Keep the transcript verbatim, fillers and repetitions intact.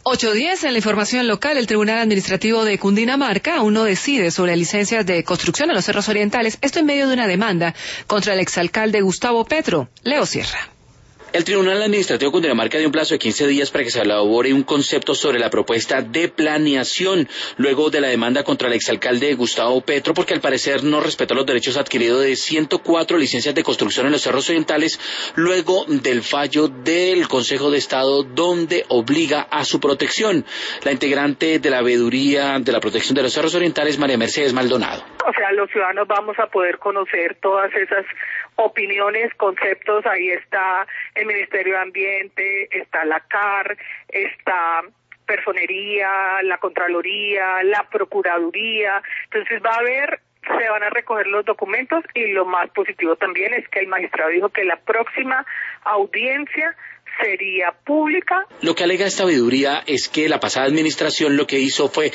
ocho diez en la información local, el Tribunal Administrativo de Cundinamarca aún no decide sobre licencias de construcción en los cerros orientales, esto en medio de una demanda contra el exalcalde Gustavo Petro. Leo Sierra. El Tribunal Administrativo de Cundinamarca dio un plazo de quince días para que se elabore un concepto sobre la propuesta de planeación, luego de la demanda contra el exalcalde Gustavo Petro, porque al parecer no respetó los derechos adquiridos de ciento cuatro licencias de construcción en los cerros orientales, luego del fallo del Consejo de Estado, donde obliga a su protección. La integrante de la Veeduría de la Protección de los Cerros Orientales, María Mercedes Maldonado. O sea, los ciudadanos vamos a poder conocer todas esas opiniones, conceptos. Ahí está el Ministerio de Ambiente, está la C A R, está Personería, la Contraloría, la Procuraduría. Entonces va a haber, se van a recoger los documentos, y lo más positivo también es que el magistrado dijo que la próxima audiencia sería pública. Lo que alega esta veeduría es que la pasada administración lo que hizo fue